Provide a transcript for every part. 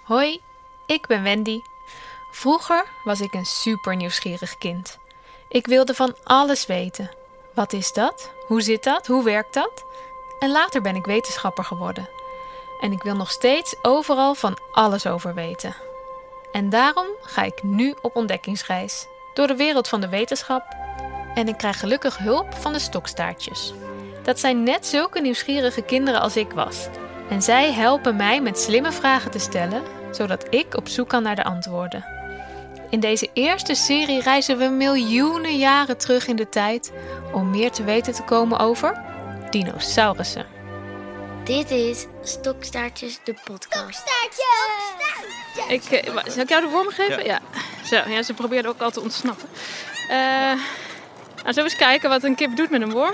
Hoi, ik ben Wendy. Vroeger was ik een super nieuwsgierig kind. Ik wilde van alles weten. Wat is dat? Hoe zit dat? Hoe werkt dat? En later ben ik wetenschapper geworden. En ik wil nog steeds overal van alles over weten. En daarom ga ik nu op ontdekkingsreis door de wereld van de wetenschap. En ik krijg gelukkig hulp van de stokstaartjes. Dat zijn net zulke nieuwsgierige kinderen als ik was. En zij helpen mij met slimme vragen te stellen, zodat ik op zoek kan naar de antwoorden. In deze eerste serie reizen we miljoenen jaren terug in de tijd om meer te weten te komen over dinosaurussen. Dit is Stokstaartjes, de podcast. Zal ik jou de worm geven? Ja. Zo, ze probeerde ook al te ontsnappen. Nou, zullen we eens kijken wat een kip doet met een worm?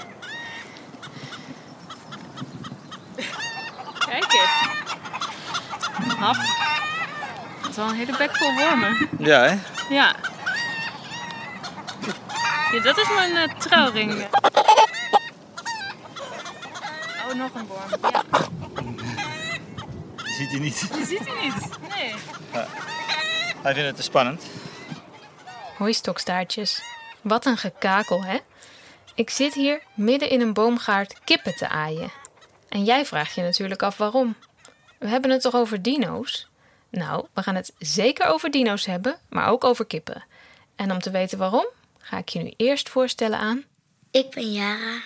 Kijk eens. Hap. Dat is wel een hele bek vol wormen. Ja, hè? Ja. Ja, dat is mijn trouwring. Oh, nog een worm. Ja. Je ziet hij niet. Je ziet hij niet. Nee. Ja. Hij vindt het te spannend. Hoi stokstaartjes. Wat een gekakel, hè? Ik zit hier midden in een boomgaard kippen te aaien. En jij vraagt je natuurlijk af waarom. We hebben het toch over dino's? Nou, we gaan het zeker over dino's hebben, maar ook over kippen. En om te weten waarom, ga ik je nu eerst voorstellen aan... Ik ben Jara.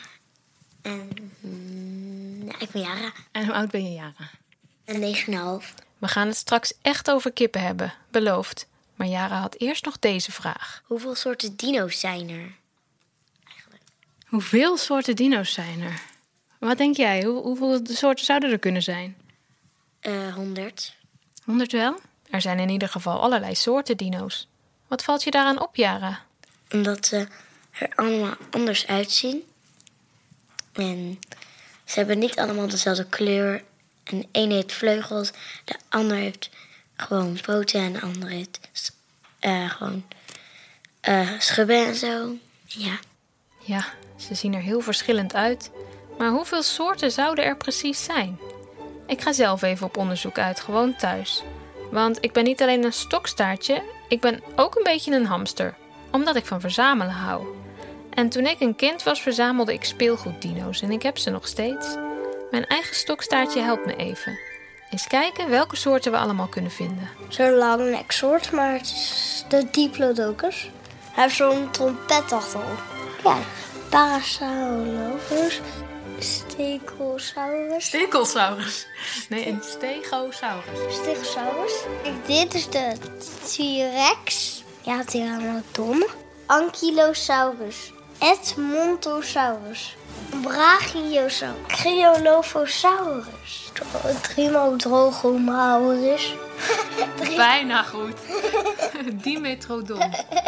Ik ben Jara. En hoe oud ben je, Jara? En 9,5. We gaan het straks echt over kippen hebben, beloofd. Maar Jara had eerst nog deze vraag. Hoeveel soorten dino's zijn er? Hoeveel soorten dino's zijn er? Wat denk jij? Hoeveel soorten zouden er kunnen zijn? 100. 100 wel? Er zijn in ieder geval allerlei soorten dino's. Wat valt je daaraan op, Jara? Omdat ze er allemaal anders uitzien. En ze hebben niet allemaal dezelfde kleur. En de een heeft vleugels, de ander heeft gewoon poten en de ander heeft gewoon schubben en zo. Ja. Ja, ze zien er heel verschillend uit. Maar hoeveel soorten zouden er precies zijn? Ik ga zelf even op onderzoek uit, gewoon thuis. Want ik ben niet alleen een stokstaartje, ik ben ook een beetje een hamster. Omdat ik van verzamelen hou. En toen ik een kind was, verzamelde ik speelgoeddino's en ik heb ze nog steeds. Mijn eigen stokstaartje helpt me even. Eens kijken welke soorten we allemaal kunnen vinden. Zo'n lange neksoort, maar het is de Diplodocus. Hij heeft zo'n trompet achterop. Ja, Parasaurolophus, Stegosaurus. Stekelsaurus. Nee, een stegosaurus. Stegosaurus. Dit is de T-Rex. Ja, Tyrannosaurus. Ankylosaurus. Edmontosaurus. Brachiosaurus. Cryolophosaurus. Trimodrogomaurus. Bijna goed. Dimetrodon.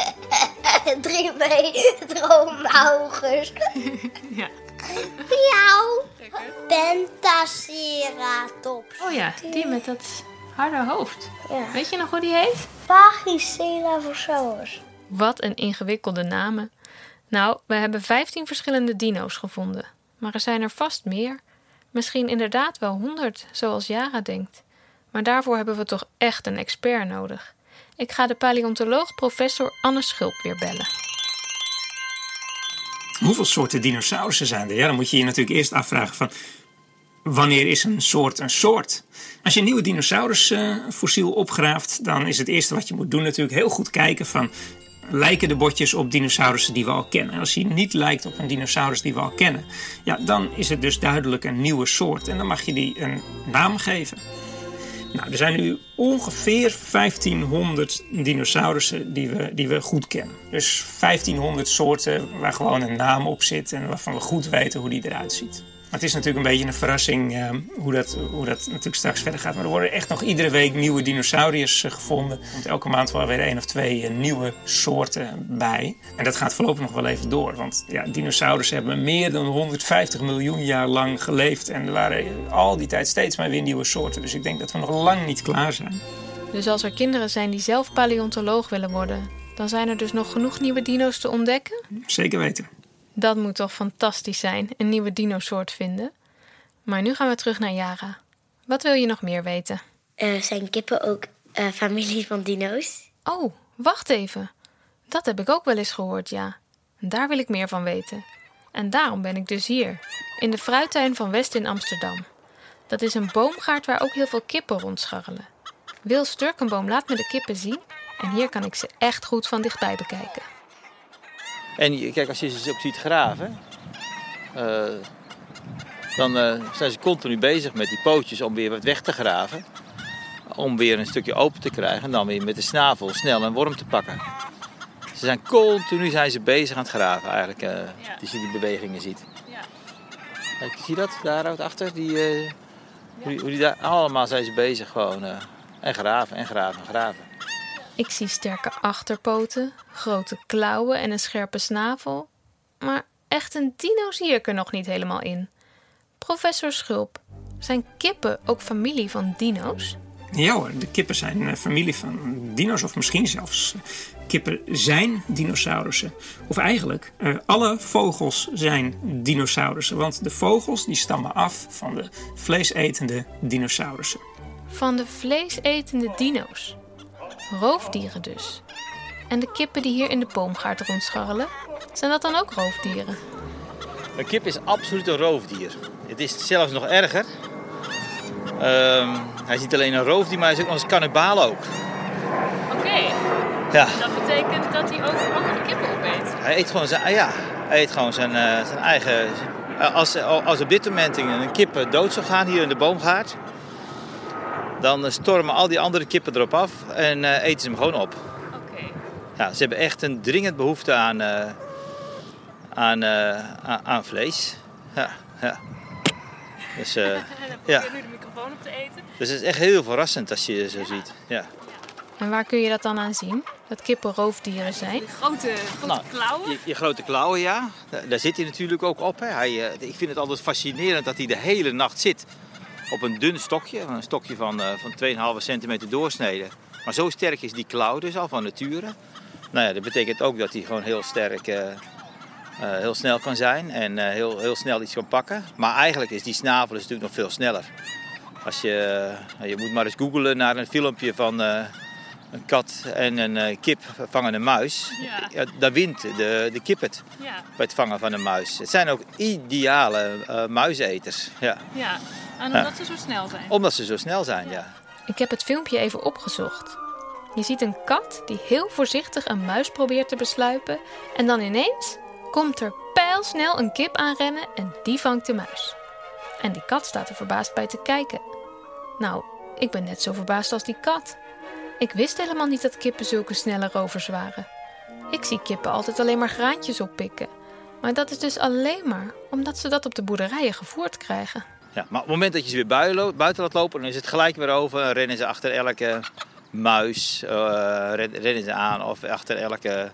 Trimetromaurus. Ja. Miauw. Pentaceratops. Oh ja, die met dat harde hoofd. Ja. Weet je nog hoe die heet? Pachycephalosaurus. Wat een ingewikkelde namen. Nou, we hebben 15 verschillende dino's gevonden. Maar er zijn er vast meer. Misschien inderdaad wel 100, zoals Jara denkt. Maar daarvoor hebben we toch echt een expert nodig. Ik ga de paleontoloog professor Anne Schulp weer bellen. Hoeveel soorten dinosaurussen zijn er? Ja, dan moet je je natuurlijk eerst afvragen van... wanneer is een soort een soort? Als je een nieuwe dinosaurusfossiel opgraaft... dan is het eerste wat je moet doen natuurlijk heel goed kijken van... lijken de botjes op dinosaurussen die we al kennen? En als hij niet lijkt op een dinosaurus die we al kennen... ja, dan is het dus duidelijk een nieuwe soort. En dan mag je die een naam geven. Nou, er zijn nu ongeveer 1500 dinosaurussen die we goed kennen. Dus 1500 soorten waar gewoon een naam op zit... en waarvan we goed weten hoe die eruit ziet. Maar het is natuurlijk een beetje een verrassing hoe dat natuurlijk straks verder gaat. Maar er worden echt nog iedere week nieuwe dinosauriërs gevonden. Er komt elke maand wel weer 1 of 2 nieuwe soorten bij. En dat gaat voorlopig nog wel even door. Want ja, dinosaurussen hebben meer dan 150 miljoen jaar lang geleefd. En er waren al die tijd steeds maar weer nieuwe soorten. Dus ik denk dat we nog lang niet klaar zijn. Dus als er kinderen zijn die zelf paleontoloog willen worden... dan zijn er dus nog genoeg nieuwe dino's te ontdekken? Zeker weten. Dat moet toch fantastisch zijn, een nieuwe dinosoort vinden. Maar nu gaan we terug naar Jara. Wat wil je nog meer weten? zijn kippen ook familie van dino's. Oh, wacht even. Dat heb ik ook wel eens gehoord, ja. Daar wil ik meer van weten. En daarom ben ik dus hier, in de fruittuin van West in Amsterdam. Dat is een boomgaard waar ook heel veel kippen rondscharrelen. Wil Sturkenboom laat me de kippen zien en hier kan ik ze echt goed van dichtbij bekijken. En kijk, als je ze ook ziet graven, dan zijn ze continu bezig met die pootjes om weer wat weg te graven. Om weer een stukje open te krijgen en dan weer met de snavel snel een worm te pakken. Ze zijn continu bezig aan het graven eigenlijk, als je die bewegingen ziet. Ja. Kijk, zie je dat daar achter? Hoe die daar allemaal zijn ze bezig gewoon en graven en graven en graven. Ik zie sterke achterpoten, grote klauwen en een scherpe snavel. Maar echt een dino zie ik er nog niet helemaal in. Professor Schulp, zijn kippen ook familie van dino's? Ja hoor, de kippen zijn familie van dino's of misschien zelfs kippen zijn dinosaurussen. Of eigenlijk, alle vogels zijn dinosaurussen. Want de vogels die stammen af van de vleesetende dinosaurussen. Van de vleesetende dino's. Roofdieren dus. En de kippen die hier in de boomgaard rondscharrelen, zijn dat dan ook roofdieren? Een kip is absoluut een roofdier. Het is zelfs nog erger. Hij is niet alleen een roofdier, maar hij is ook nog eens kannibaal ook. Oké. Ja. Dat betekent dat hij ook andere kippen opeet? Hij eet gewoon zijn eigen... Als op dit moment een kip dood zou gaan hier in de boomgaard, dan stormen al die andere kippen erop af en eten ze hem gewoon op. Oké. Ja, ze hebben echt een dringend behoefte aan vlees. Ja. Dus, ja. Nu de microfoon op te eten. Dus het is echt heel verrassend als je zo ziet. Ja. En waar kun je dat dan aan zien? Dat kippen roofdieren zijn? Grote klauwen? Je grote klauwen, ja. Daar zit hij natuurlijk ook op. Hè. Ik vind het altijd fascinerend dat hij de hele nacht zit op een dun stokje. Een stokje van 2,5 centimeter doorsnede. Maar zo sterk is die klauw dus al van nature. Nou ja, dat betekent ook dat hij gewoon heel sterk... heel snel kan zijn en heel snel iets kan pakken. Maar eigenlijk is die snavel natuurlijk nog veel sneller. Je moet maar eens googlen naar een filmpje van een kat en een kip vangen een muis. Ja, dan wint de kip het bij het vangen van een muis. Het zijn ook ideale muizeneters. Ja, en omdat ze zo snel zijn? Omdat ze zo snel zijn, ja. Ik heb het filmpje even opgezocht. Je ziet een kat die heel voorzichtig een muis probeert te besluipen en dan ineens komt er pijlsnel een kip aanrennen en die vangt de muis. En die kat staat er verbaasd bij te kijken. Nou, ik ben net zo verbaasd als die kat. Ik wist helemaal niet dat kippen zulke snelle rovers waren. Ik zie kippen altijd alleen maar graantjes oppikken. Maar dat is dus alleen maar omdat ze dat op de boerderijen gevoerd krijgen. Ja, maar op het moment dat je ze weer buiten laat lopen, dan is het gelijk weer over. Dan rennen ze achter elke muis, rennen ze aan of achter elke...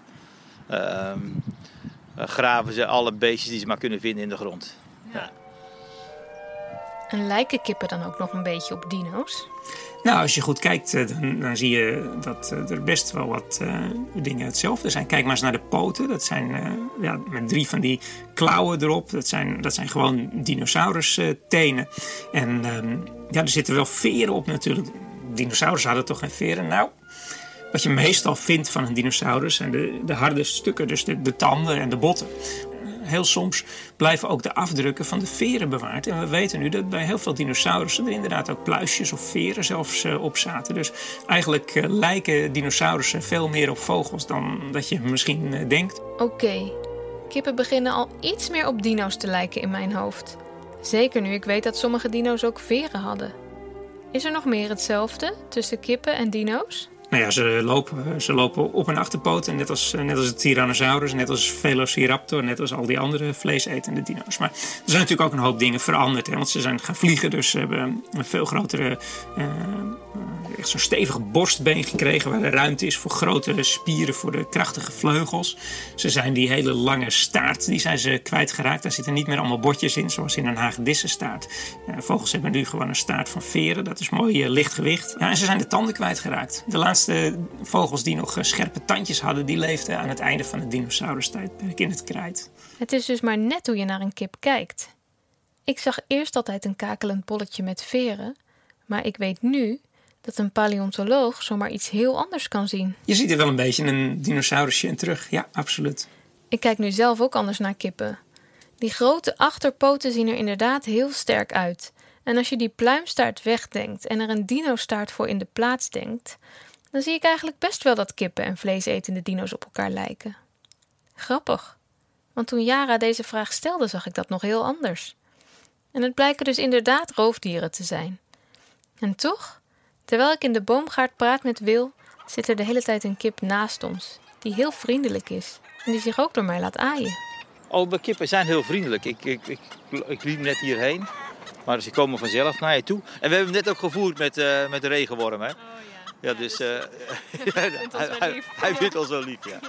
graven ze alle beestjes die ze maar kunnen vinden in de grond. Ja. En lijken kippen dan ook nog een beetje op dino's? Nou, als je goed kijkt, dan zie je dat er best wel wat dingen hetzelfde zijn. Kijk maar eens naar de poten. Dat zijn met 3 van die klauwen erop. Dat zijn gewoon dinosaurustenen. En er zitten wel veren op natuurlijk. Dinosaurus hadden toch geen veren? Nou, wat je meestal vindt van een dinosaurus zijn de harde stukken. Dus de tanden en de botten. Heel soms blijven ook de afdrukken van de veren bewaard. En we weten nu dat bij heel veel dinosaurussen er inderdaad ook pluisjes of veren zelfs op zaten. Dus eigenlijk lijken dinosaurussen veel meer op vogels dan dat je misschien denkt. Oké, kippen beginnen al iets meer op dino's te lijken in mijn hoofd. Zeker nu ik weet dat sommige dino's ook veren hadden. Is er nog meer hetzelfde tussen kippen en dino's? Nou ja, ze lopen op hun achterpoten, net als de Tyrannosaurus, net als Velociraptor, net als al die andere vleesetende dino's. Maar er zijn natuurlijk ook een hoop dingen veranderd, want ze zijn gaan vliegen, dus ze hebben een veel grotere, echt zo'n stevige borstbeen gekregen waar er ruimte is voor grotere spieren, voor de krachtige vleugels. Ze zijn die hele lange staart, die zijn ze kwijtgeraakt. Daar zitten niet meer allemaal botjes in, zoals in een hagedissenstaart. Vogels hebben nu gewoon een staart van veren, dat is mooi licht gewicht. Ja, en ze zijn de tanden kwijtgeraakt. De laatste vogels die nog scherpe tandjes hadden, die leefden aan het einde van het dinosaurustijdperk in het krijt. Het is dus maar net hoe je naar een kip kijkt. Ik zag eerst altijd een kakelend bolletje met veren, maar ik weet nu dat een paleontoloog zomaar iets heel anders kan zien. Je ziet er wel een beetje een dinosaurusje in terug. Ja, absoluut. Ik kijk nu zelf ook anders naar kippen. Die grote achterpoten zien er inderdaad heel sterk uit. En als je die pluimstaart wegdenkt en er een dinostaart voor in de plaats denkt, dan zie ik eigenlijk best wel dat kippen en vleesetende dino's op elkaar lijken. Grappig, want toen Yara deze vraag stelde, zag ik dat nog heel anders. En het blijken dus inderdaad roofdieren te zijn. En toch, terwijl ik in de boomgaard praat met Wil, zit er de hele tijd een kip naast ons, die heel vriendelijk is en die zich ook door mij laat aaien. Oh, de kippen zijn heel vriendelijk. Ik liep net hierheen, maar ze komen vanzelf naar je toe. En we hebben hem net ook gevoerd met de regenworm, hè? Oh ja. Ja, dus hij vindt ons wel lief, ja.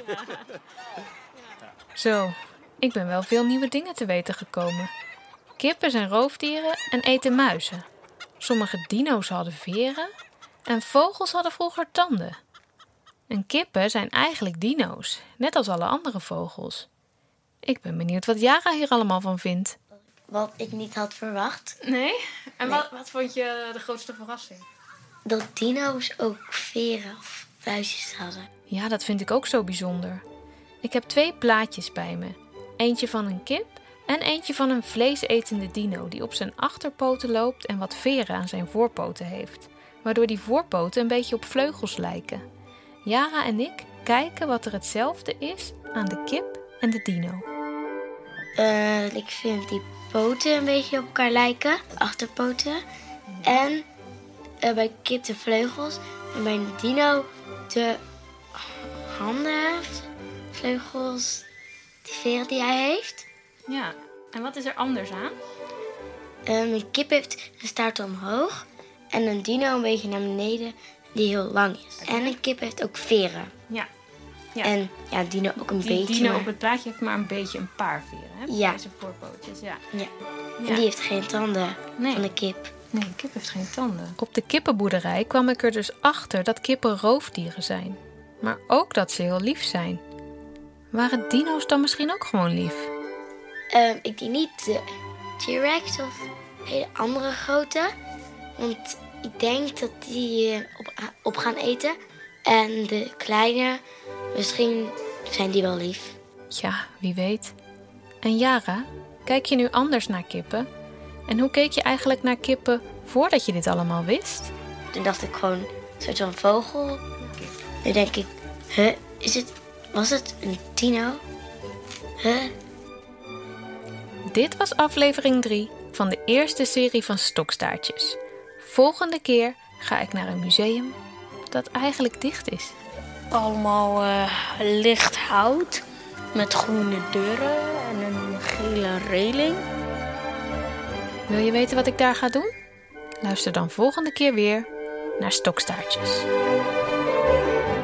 Zo, ik ben wel veel nieuwe dingen te weten gekomen. Kippen zijn roofdieren en eten muizen. Sommige dino's hadden veren en vogels hadden vroeger tanden. En kippen zijn eigenlijk dino's, net als alle andere vogels. Ik ben benieuwd wat Yara hier allemaal van vindt. Wat ik niet had verwacht. Nee? En Nee. Wat vond je de grootste verrassing? Dat dino's ook veren of vuistjes hadden. Ja, dat vind ik ook zo bijzonder. Ik heb 2 plaatjes bij me. Eentje van een kip en eentje van een vleesetende dino die op zijn achterpoten loopt en wat veren aan zijn voorpoten heeft. Waardoor die voorpoten een beetje op vleugels lijken. Yara en ik kijken wat er hetzelfde is aan de kip en de dino. Ik vind die poten een beetje op elkaar lijken. Achterpoten. En bij kip de vleugels. En bij een dino de handen heeft. Vleugels. Die veren die hij heeft. Ja, en wat is er anders aan? Een kip heeft een staart omhoog. En een dino een beetje naar beneden. Die heel lang is. En een kip heeft ook veren. Ja. Ja. En ja, een dino ook een Die beetje. dino maar- op het plaatje heeft maar een paar veren, hè? Ja. Bij zijn voorpootjes, ja. Ja. Ja. En die heeft geen tanden Nee. van de kip. Nee, een kip heeft geen tanden. Op de kippenboerderij kwam ik er dus achter dat kippen roofdieren zijn. Maar ook dat ze heel lief zijn. Waren dino's dan misschien ook gewoon lief? Ik denk niet de T-Rex of hele andere grote. Want ik denk dat die op gaan eten. En de kleine, misschien zijn die wel lief. Ja, wie weet. En Yara, kijk je nu anders naar kippen? En hoe keek je eigenlijk naar kippen voordat je dit allemaal wist? Toen dacht ik gewoon, een soort van vogel. Nu denk ik, was het een dino? Dit was aflevering 3 van de eerste serie van Stokstaartjes. Volgende keer ga ik naar een museum dat eigenlijk dicht is. Allemaal licht hout met groene deuren en een gele reling. Wil je weten wat ik daar ga doen? Luister dan volgende keer weer naar Stokstaartjes.